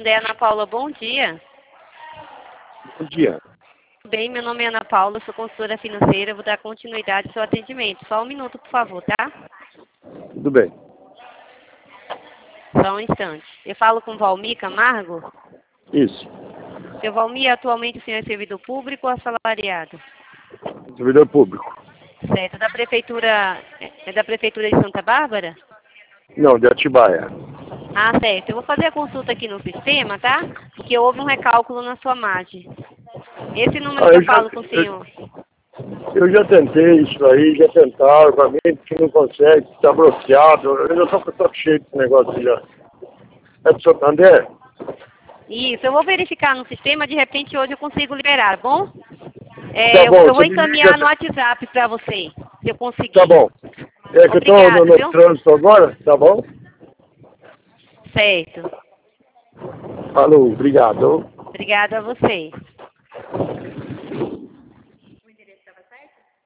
Santander, Ana Paula, bom dia. Bom dia. Bem, meu nome é Ana Paula, sou consultora financeira, vou dar continuidade ao seu atendimento. Só um minuto, por favor, tá? Tudo bem. Só um instante. Eu falo com Valmir Camargo. Isso. Seu Valmir, atualmente o senhor é servidor público ou assalariado? Servidor público. Certo. Da prefeitura, é da prefeitura de Santa Bárbara? Não, de Atibaia. Ah, certo. Eu vou fazer a consulta aqui no sistema, tá? Porque houve um recálculo na sua margem. Esse número que eu falo com o senhor. Eu já tentei isso aí, já tentaram pra mim, que não consegue, tá bloqueado. Eu já tô com o toque cheio desse negócio já. É do Santander? Isso, eu vou verificar no sistema, de repente hoje eu consigo liberar, tá bom? Tá bom, eu vou você me encaminhar liga. no WhatsApp pra você, se eu conseguir. Tá bom. É que Obrigada, eu tô no viu? trânsito agora, tá bom? Certo. Falou, obrigado. Obrigada a você.